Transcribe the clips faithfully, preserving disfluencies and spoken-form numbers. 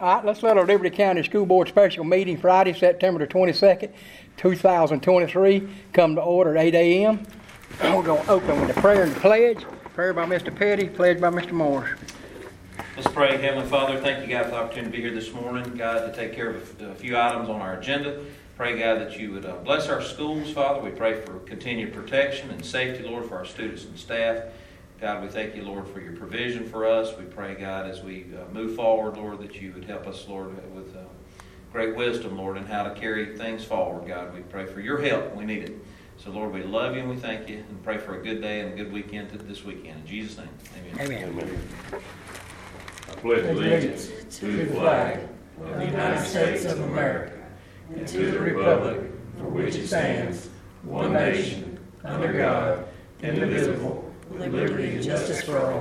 All right, let's let our Liberty County School Board special meeting Friday, September the twenty-second, two thousand twenty-three, come to order at eight a.m. We're going to open with a prayer and the pledge. Prayer by Mister Petty, pledge by Mister Morris. Let's pray. Heavenly Father, thank you, God, for the opportunity to be here this morning. God, to take care of a few items on our agenda. Pray, God, that you would uh, bless our schools, Father. We pray for continued protection and safety, Lord, for our students and staff. God, we thank you, Lord, for your provision for us. We pray, God, as we uh, move forward, Lord, that you would help us, Lord, with uh, great wisdom, Lord, in how to carry things forward. God, we pray for your help. We need it. So, Lord, we love you and we thank you and pray for a good day and a good weekend this weekend. In Jesus' name, amen. Amen. Amen. I pledge allegiance to the flag of the United States of America and to the republic for which it stands, one nation, under God, indivisible, with liberty and justice for all.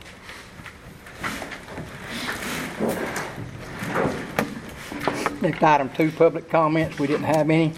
Next item two, public comments. We didn't have any.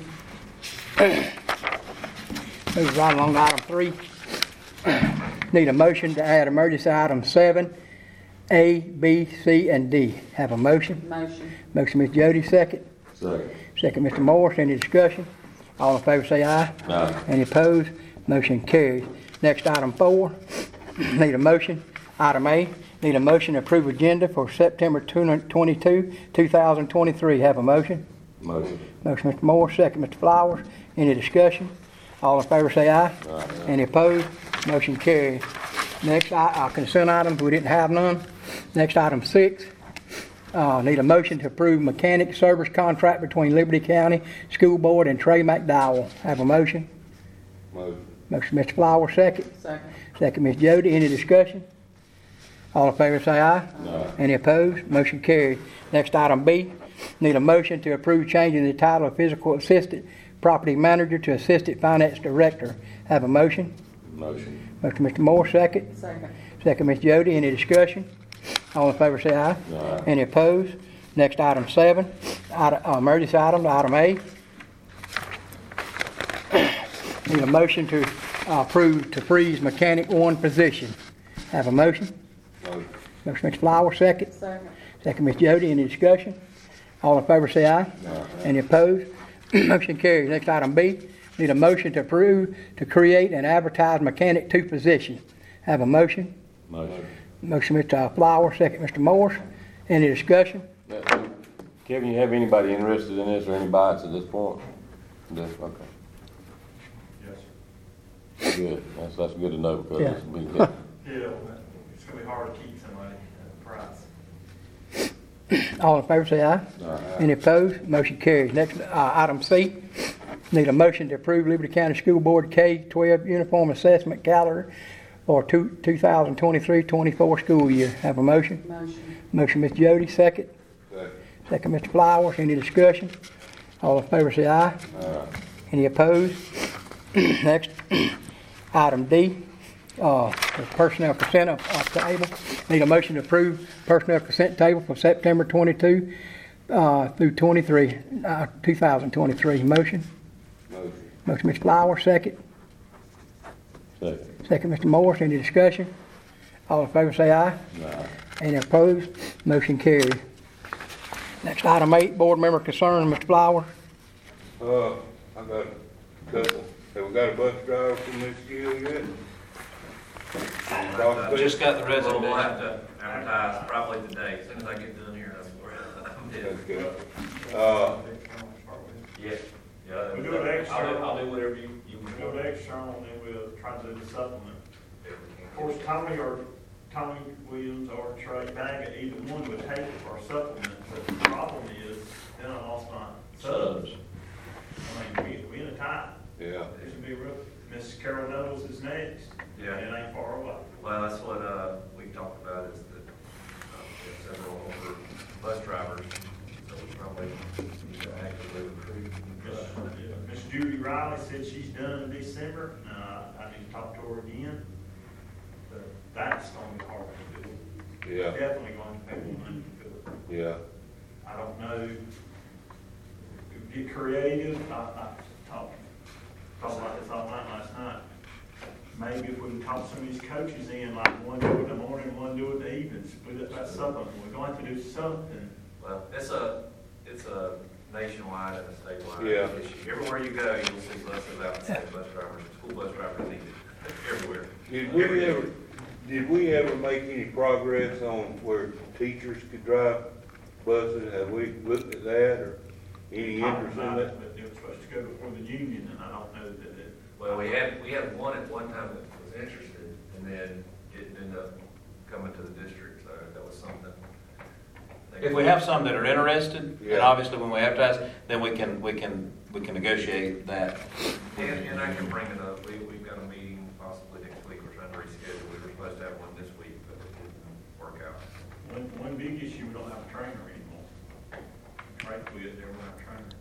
Move right along to item three. Need a motion to add emergency item seven, A, B, C, and D. Have a motion? Motion. Motion, Miz Jody, second. Second. Second, Mister Morris. Any discussion? All in favor say aye. Aye. Any opposed? Motion carries. Next, item four. Need a motion. Item A. Need a motion to approve agenda for September twenty-second, two thousand twenty-three. Have a motion? Motion. Motion, Mister Moore. Second, Mister Flowers. Any discussion? All in favor say aye. Aye. Any opposed? Motion carries. Next, uh, consent items. We didn't have none. Next, item six. Uh, need a motion to approve mechanic service contract between Liberty County School Board and Trey McDowell. Have a motion? Motion. Motion, Mister Flowers. Second. Second. Second, Miz Jody. Any discussion? All in favor say aye. Aye. Any opposed? Motion carried. Next, item B. Need a motion to approve changing the title of physical assistant property manager to assistant finance director. Have a motion? Motion. Motion, Mister Moore. Second. Second. Second, Miz Jody. Any discussion? All in favor say aye. Aye. Any opposed? Next, item seven. Item, uh, emergency item, item A. Need a motion to uh, approve to freeze mechanic one position. Have a motion? Motion. Motion, Mister Flowers. Second. Second. Second, Miz Jody. Any discussion? All in favor say aye. Aye. Any opposed? Motion carries. Next, item B. Need a motion to approve to create and advertise mechanic two position. Have a motion? Motion. Motion, Mister Flowers. Second, Mister Morris. Any discussion? Kevin, you have anybody interested in this or any bites at this point? No? Okay. Yes, Good. That's, that's good to know because Yeah. it's been good. sir. Yeah, it's gonna be hard to keep somebody at the price. All in favor say aye. Aye. Any opposed? Motion carries. Next, uh, item C. Need a motion to approve Liberty County School Board K twelve uniform assessment calendar for two, two thousand twenty-three twenty-four school year. Have a motion? Motion. Motion, Mister Jody. Second. Second. Second, Mister Flowers. Any discussion? All in favor say aye. Aye. Any opposed? Next, item D. Uh, the personnel consent of, of table. Need a motion to approve personnel consent table for September twenty-second uh, through twenty-three, uh, two thousand twenty-three. Motion. Motion. Motion, Mister Flowers. Second. Second. Second, Mister Morris. Any discussion? All in favor say aye. Aye. Any opposed? Motion carried. Next, item eight, board member concerns. Mister Flowers. Uh, I got a couple. Have we got a bus driver from this school yet? Uh, just got the resident. We'll have to advertise probably today, as soon as I get done here. I'm dead. That's good. Uh, Yeah, yeah. We do it extra. I'll do, I'll do whatever you, you We go want. to external and then we'll try to do the supplement. Of course, Tommy or Tommy Williams or Trey Baggett, either one would take it for a supplement, but the problem is, then I lost my subs. I mean, we, we in a tie. yeah. It should be real. Miss Carol Knowles is next. Yeah. And it ain't far away. Well, that's what, uh, we talked about is that, uh, we have several older bus drivers, so we probably need to actively recruit. Miss yeah, Miss Judy Riley said she's done in December. Uh, I need to talk to her again. But that's going to be hard to do. Yeah. Definitely going to pay more money to do it. Yeah. I don't know. Get creative. I, I talked, talked about this all night last night. Maybe if we can talk some of these coaches in, like one do it in the morning, one do it in the evening, split up that supplement. We're going to have to do something Well, it's a, it's a nationwide and a statewide Yeah. issue. Everywhere you go, you'll see buses out, state bus drivers, school bus drivers needed, everywhere. Did we ever, did we ever make any progress on where teachers could drive buses? Have we looked at that or any Talked interest in about that? it, but it was supposed to go before the union, and I don't know that it. Well, we had, we had one at one time that was interested, and then it ended up coming to the district, so that was something. If we have some that are interested, and Yeah. obviously when we advertise, then we can, we can, we can negotiate that. And, and I can bring it up, we, we've got a meeting possibly next week, we're trying to reschedule, we were supposed to have one this week, but it didn't work out. One, one big issue, we don't have a trainer anymore. Right, we, there, we don't have a trainer.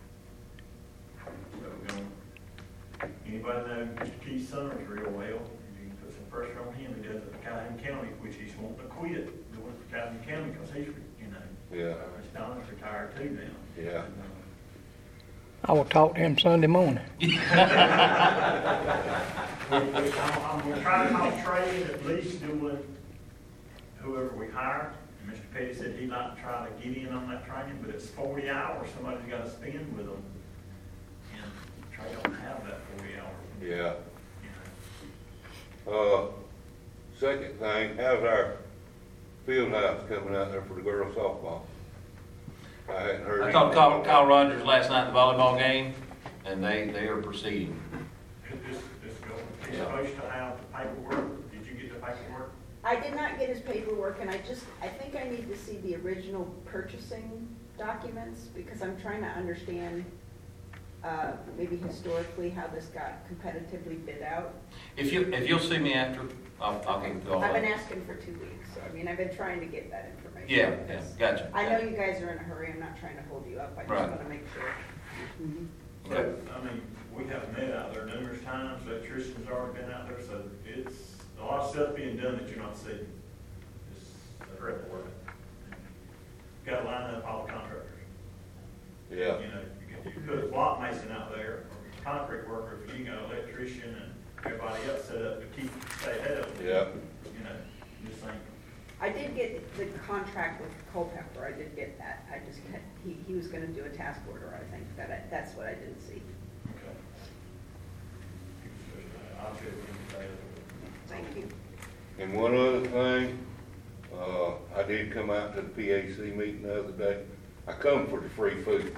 So we're going, anybody know Mister Keith Summers real well? You can put some pressure on him, he does it in Calhoun County, which he's wanting to quit doing it for Calhoun County, because he's, you know, Yeah, uh, his Donna's retired too now. yeah. And, uh, I will talk to him Sunday morning. I'm, I'm gonna try to talk Trey at least doing whoever we hire. And Mister Petty said he'd like to try to get in on that training, but it's forty hours somebody's gotta spend with them. And Trey don't have that forty hours. Yeah. You know. Uh, second thing, how's our field house coming out there for the girls softball? I hadn't heard. I talked to anything. Kyle, Kyle Rogers last night in the volleyball game, and they, they are proceeding. This, this go, he's supposed to have the paperwork. Did you get the paperwork? I did not get his paperwork, and I just, I think I need to see the original purchasing documents, because I'm trying to understand, uh, maybe historically how this got competitively bid out. If you, if you'll see me after, I'll, I'll get through all I've been that. asking for two weeks, so I mean, I've been trying to get that information. Yeah, yeah, gotcha. I know you guys are in a hurry, I'm not trying to hold you up, I just Right. want to make sure. Mhm. Okay. I mean, we have met out there numerous times, electrician's already been out there, so it's a lot of stuff being done that you're not seeing. It's a great work. Got to line up all the contractors. Yeah, You know, you can, you can put a block mason out there, or a concrete worker, if you got an electrician and everybody else set up to keep, stay ahead of them. yeah. You know, just think, I did get the contract with Culpepper, I did get that, I just, had- he, he was gonna do a task order, I think, that, I- that's what I didn't see. okay. I'll check with you. Thank you. And one other thing, uh, I did come out to the P A C meeting the other day. I come for the free food.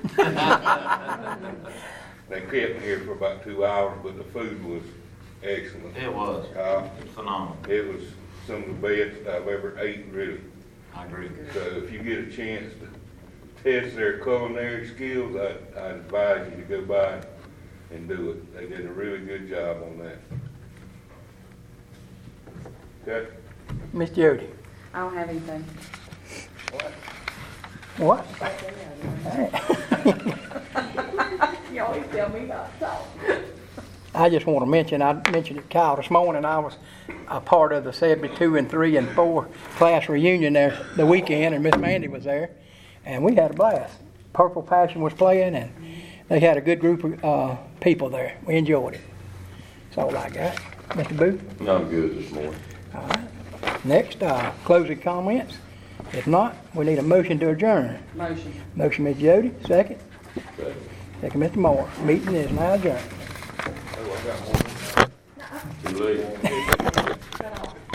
They kept me here for about two hours, but the food was excellent. It was Uh, phenomenal. it was some of the best I've ever eaten, really. I agree. So if you get a chance to test their culinary skills, I, I advise you to go by and do it. They did a really good job on that. Okay? Miss Jody? I don't have anything. What? You always tell me not to talk. I just want to mention, I mentioned it to Kyle this morning, I was a part of the seventy-two and three and four class reunion there the weekend, and Miss Mandy was there, and we had a blast. Purple Passion was playing, and they had a good group of uh, people there. We enjoyed it. That's all I got. Mister Booth? No, I'm good this morning. All right. Next, uh, closing comments. If not, we need a motion to adjourn. Motion. Motion, Miss Jody, second. Second. Second, Mister Moore. Meeting is now adjourned. Oh, I got one. Too late.